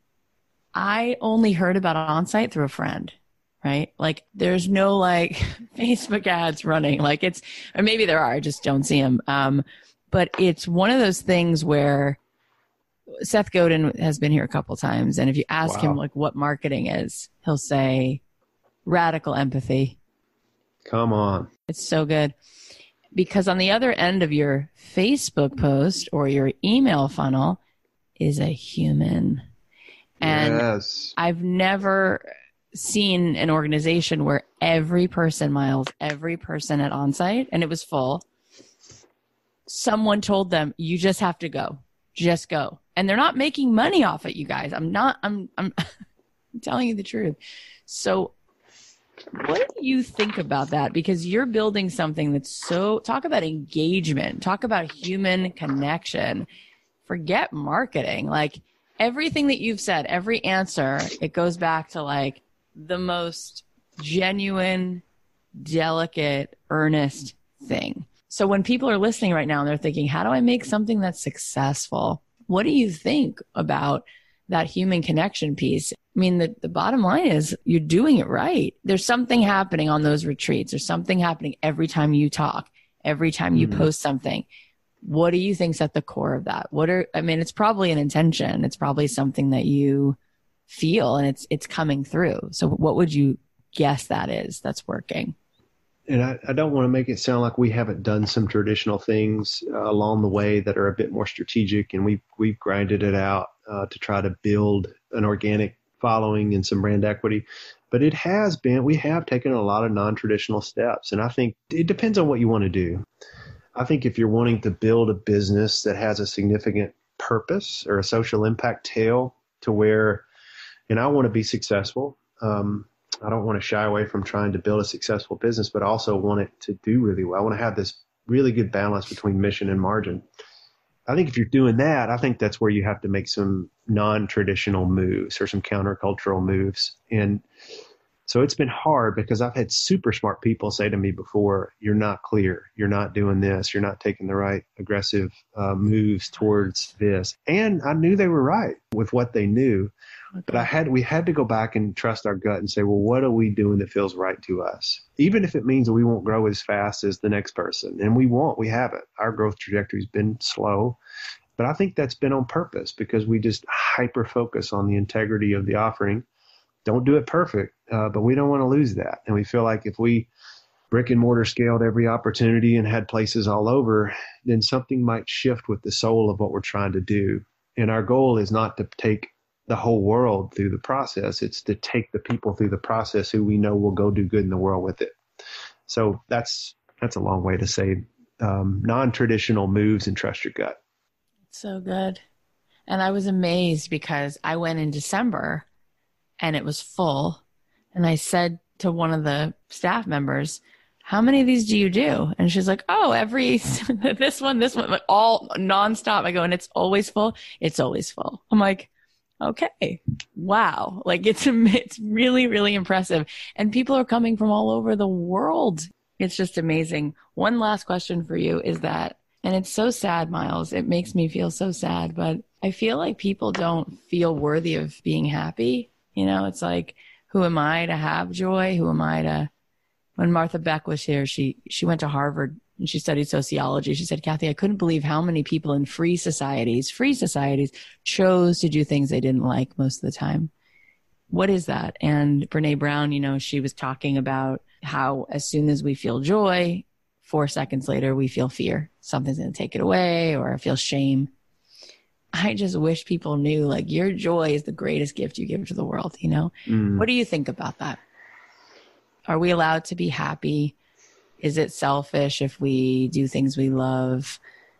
I only heard about Onsite through a friend, right? Like there's no like Facebook ads running. Like it's, or maybe there are, I just don't see them. Um, but it's one of those things where Seth Godin has been here a couple times. And if you ask Wow. him like what marketing is, he'll say radical empathy. Come on. It's so good. Because on the other end of your Facebook post or your email funnel is a human. And yes. I've never seen an organization where every person, Miles, every person at Onsite, and it was full, someone told them, you just have to go. Just go. And they're not making money off it, you guys. I'm not, I'm, I'm, I'm telling you the truth. So what do you think about that? Because you're building something that's so, talk about engagement, talk about human connection, forget marketing. Like everything that you've said, every answer, it goes back to like the most genuine, delicate, earnest thing. So when people are listening right now and they're thinking, how do I make something that's successful? What do you think about that human connection piece? I mean, the, the bottom line is you're doing it right. There's something happening on those retreats. There's something happening every time you talk, every time you mm-hmm. post something. What do you think's at the core of that? What are, I mean, it's probably an intention. It's probably something that you feel and it's, it's coming through. So what would you guess that is that's working? And I, I don't want to make it sound like we haven't done some traditional things uh, along the way that are a bit more strategic, and we've, we've grinded it out uh, to try to build an organic following and some brand equity. But it has been, we have taken a lot of non-traditional steps, and I think it depends on what you want to do. I think if you're wanting to build a business that has a significant purpose or a social impact tail to where, and I want to be successful, um, I don't want to shy away from trying to build a successful business, but I also want it to do really well. I want to have this really good balance between mission and margin. I think if you're doing that, I think that's where you have to make some non-traditional moves or some countercultural moves. And so it's been hard because I've had super smart people say to me before, you're not clear, you're not doing this, you're not taking the right aggressive uh, moves towards this. And I knew they were right with what they knew. Okay. But I had, we had to go back and trust our gut and say, well, what are we doing that feels right to us? Even if it means that we won't grow as fast as the next person. And we won't, we haven't. Our growth trajectory has been slow, but I think that's been on purpose because we just hyper focus on the integrity of the offering. Don't do it perfect, uh, but we don't want to lose that. And we feel like if we brick and mortar scaled every opportunity and had places all over, then something might shift with the soul of what we're trying to do. And our goal is not to take the whole world through the process. It's to take the people through the process who we know will go do good in the world with it. So that's, that's a long way to say um, non-traditional moves and trust your gut. So good. And I was amazed because I went in December and it was full. And I said to one of the staff members, how many of these do you do? And she's like, oh, every, this one, this one, like all nonstop. I go, and it's always full. It's always full. I'm like, okay, wow. Like it's, it's really, really impressive. And people are coming from all over the world. It's just amazing. One last question for you is that, and it's so sad, Miles, it makes me feel so sad, but I feel like people don't feel worthy of being happy. You know, it's like, who am I to have joy? Who am I to, when Martha Beck was here, she, she went to Harvard and she studied sociology. She said, Kathy, I couldn't believe how many people in free societies, free societies chose to do things they didn't like most of the time. What is that? And Brene Brown, you know, she was talking about how as soon as we feel joy, four seconds later, we feel fear. Something's going to take it away, or I feel shame. I just wish people knew, like, your joy is the greatest gift you give to the world, you know? Mm. What do you think about that? Are we allowed to be happy? Is it selfish if we do things we love?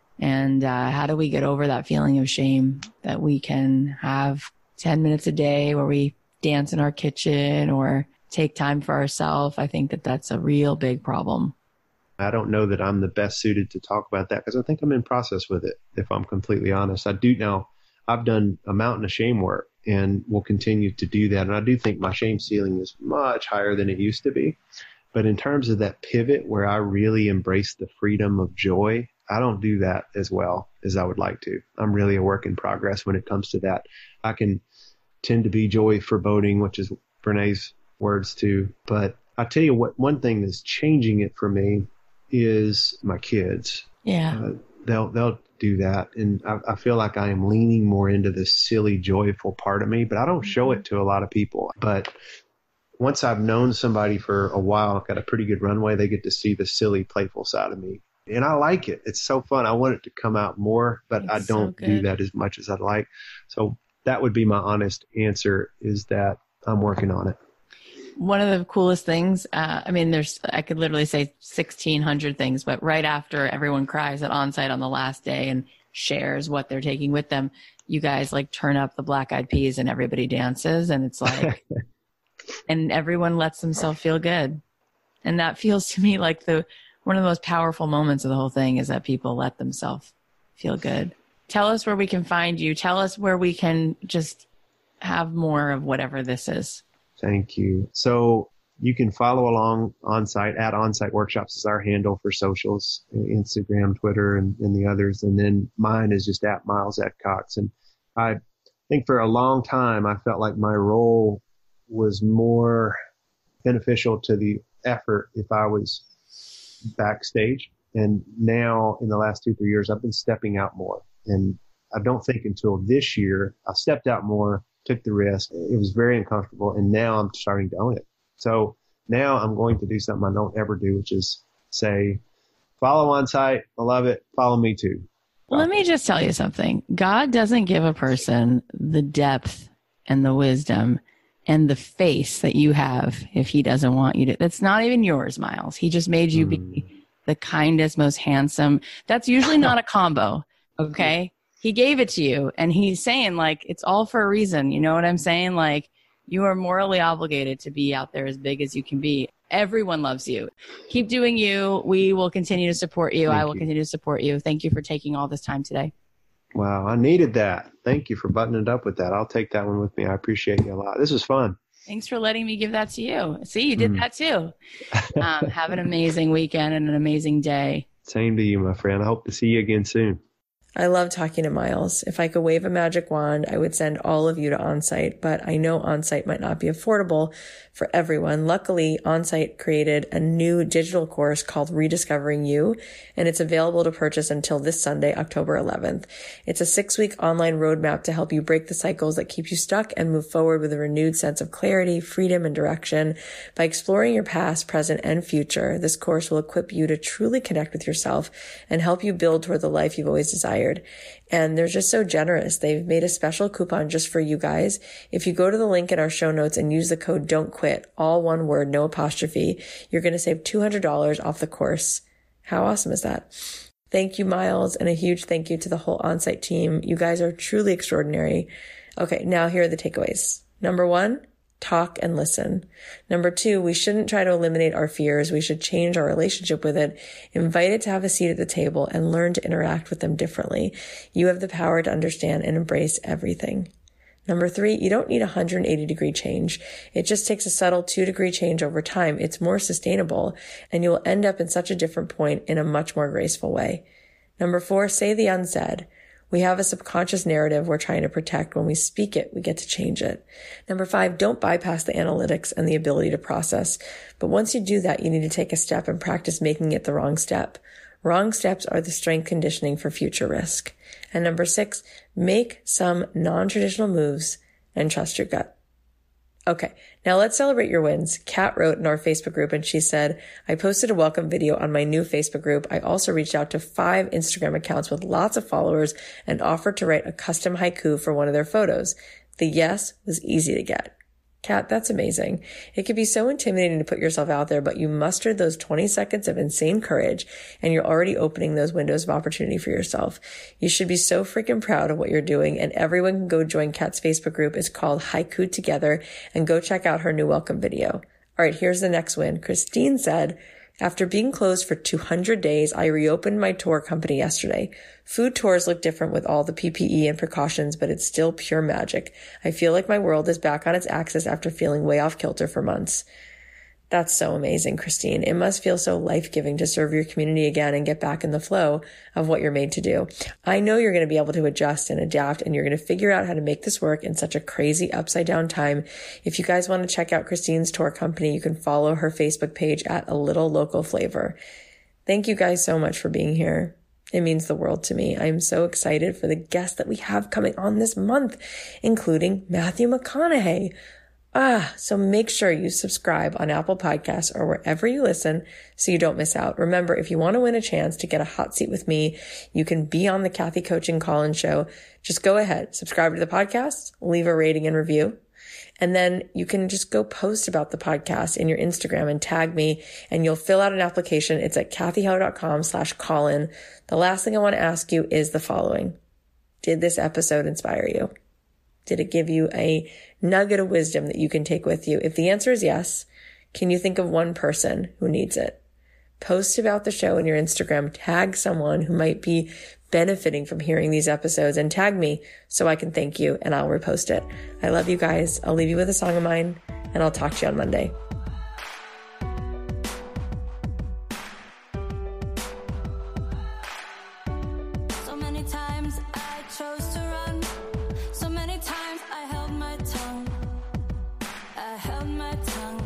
And uh, how do we get over that feeling of shame that we can have ten minutes a day where we dance in our kitchen or take time for ourselves? I think that that's a real big problem. I don't know that I'm the best suited to talk about that because I think I'm in process with it, if I'm completely honest. I do now, I've done a mountain of shame work and will continue to do that. And I do think my shame ceiling is much higher than it used to be. But in terms of that pivot where I really embrace the freedom of joy, I don't do that as well as I would like to. I'm really a work in progress when it comes to that. I can tend to be joy foreboding, which is Brene's words too. But I tell you what, one thing that's changing it for me is my kids. Yeah. Uh, they'll, they'll do that. And I, I feel like I am leaning more into this silly, joyful part of me, but I don't show it to a lot of people. But once I've known somebody for a while, I've got a pretty good runway, they get to see the silly, playful side of me. And I like it. It's so fun. I want it to come out more, but It's I don't so do that as much as I'd like. So that would be my honest answer, is that I'm working on it. One of the coolest things, uh, I mean, there's, I could literally say sixteen hundred things, but right after everyone cries at Onsite on the last day and shares what they're taking with them, you guys like turn up the Black Eyed Peas and everybody dances, and it's like, and everyone lets themselves feel good. And that feels to me like the, one of the most powerful moments of the whole thing is that people let themselves feel good. Tell us where we can find you. Tell us where we can just have more of whatever this is. Thank you. So you can follow along Onsite at Onsite Workshops is our handle for socials, Instagram, Twitter, and, and the others. And then mine is just at Miles Adcox. And I think for a long time, I felt like my role was more beneficial to the effort if I was backstage. And now in the last two, three years, I've been stepping out more. And I don't think until this year, I stepped out more, took the risk. It was very uncomfortable. And now I'm starting to own it. So now I'm going to do something I don't ever do, which is say, follow Onsite. I love it. Follow me too. Well, let me just tell you something. God doesn't give a person the depth and the wisdom and the face that you have if he doesn't want you to. That's not even yours, Miles. He just made you mm. be the kindest, most handsome. That's usually not a combo. Okay. He gave it to you, and he's saying, like, it's all for a reason. You know what I'm saying? Like, you are morally obligated to be out there as big as you can be. Everyone loves you. Keep doing you. We will continue to support you. Thank I will you. continue to support you. Thank you for taking all this time today. Wow. I needed that. Thank you for buttoning it up with that. I'll take that one with me. I appreciate you a lot. This was fun. Thanks for letting me give that to you. See, you did mm. that too. Um, have an amazing weekend and an amazing day. Same to you, my friend. I hope to see you again soon. I love talking to Miles. If I could wave a magic wand, I would send all of you to Onsite, but I know Onsite might not be affordable for everyone. Luckily, Onsite created a new digital course called Rediscovering You, and it's available to purchase until this Sunday, October eleventh. It's a six-week online roadmap to help you break the cycles that keep you stuck and move forward with a renewed sense of clarity, freedom, and direction. By exploring your past, present, and future, this course will equip you to truly connect with yourself and help you build toward the life you've always desired. Inspired. And they're just so generous. They've made a special coupon just for you guys. If you go to the link in our show notes and use the code Don't Quit, all one word, no apostrophe, you're going to save two hundred dollars off the course. How awesome is that? Thank you, Miles, and a huge thank you to the whole on-site team. You guys are truly extraordinary. Okay, now here are the takeaways. Number one, talk and listen. Number two, we shouldn't try to eliminate our fears. We should change our relationship with it, invite it to have a seat at the table, and learn to interact with them differently. You have the power to understand and embrace everything. Number three, you don't need a one hundred eighty degree change. It just takes a subtle two degree change over time. It's more sustainable, and you will end up in such a different point in a much more graceful way. Number four, say the unsaid. We have a subconscious narrative we're trying to protect. When we speak it, we get to change it. Number five, don't bypass the analytics and the ability to process. But once you do that, you need to take a step and practice making it the wrong step. Wrong steps are the strength conditioning for future risk. And number six, make some non-traditional moves and trust your gut. Okay, now let's celebrate your wins. Kat wrote in our Facebook group and she said, I posted a welcome video on my new Facebook group. I also reached out to five Instagram accounts with lots of followers and offered to write a custom haiku for one of their photos. The yes was easy to get. Kat, that's amazing. It can be so intimidating to put yourself out there, but you mustered those twenty seconds of insane courage and you're already opening those windows of opportunity for yourself. You should be so freaking proud of what you're doing, and everyone can go join Kat's Facebook group. It's called Haiku Together, and go check out her new welcome video. All right, here's the next win. Christine said, after being closed for two hundred days, I reopened my tour company yesterday. Food tours look different with all the P P E and precautions, but it's still pure magic. I feel like my world is back on its axis after feeling way off kilter for months. That's so amazing, Christine. It must feel so life-giving to serve your community again and get back in the flow of what you're made to do. I know you're going to be able to adjust and adapt, and you're going to figure out how to make this work in such a crazy upside-down time. If you guys want to check out Christine's tour company, you can follow her Facebook page at A Little Local Flavor. Thank you guys so much for being here. It means the world to me. I'm so excited for the guests that we have coming on this month, including Matthew McConaughey. Ah, so make sure you subscribe on Apple Podcasts or wherever you listen so you don't miss out. Remember, if you want to win a chance to get a hot seat with me, you can be on the Kathy Coaching Call-In Show. Just go ahead, subscribe to the podcast, leave a rating and review, and then you can just go post about the podcast in your Instagram and tag me, and you'll fill out an application. It's at kathyheller.com slash call-in. The last thing I want to ask you is the following. Did this episode inspire you? Did it give you a nugget of wisdom that you can take with you? If the answer is yes, can you think of one person who needs it? Post about the show in your Instagram. Tag someone who might be benefiting from hearing these episodes, and tag me so I can thank you and I'll repost it. I love you guys. I'll leave you with a song of mine, and I'll talk to you on Monday. So many times I chose to run. So many times I held my tongue. I held my tongue.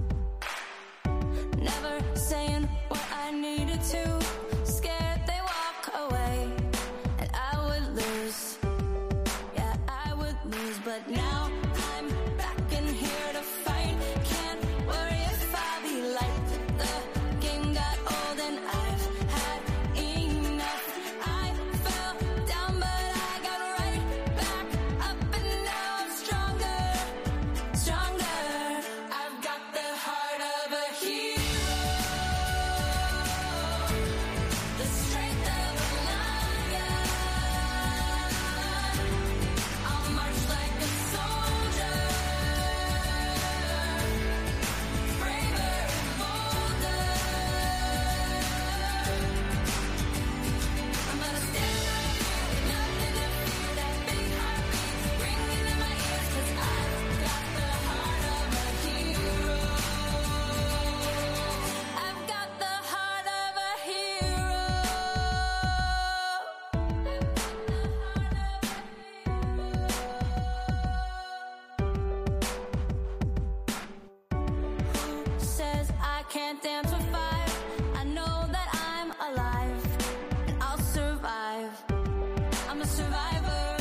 Never saying what I needed to. Scared they walk away and I would lose. Yeah, I would lose. But now I'm back in here to fight. Can't worry if I'll be like the game got old and I've had enough. I fell down but I got right back up, and now I'm stronger, stronger. I've got the heart of a hero, the strength of a lion. I'll march like a soldier, braver and bolder. I'm gonna stand right here with nothing to fear. That big heart beats ringing in my ears, 'cause I've got the heart of a hero. I've got the heart of a hero. Who says I can't dance with fire? I know that I'm alive and I'll survive. I'm a survivor.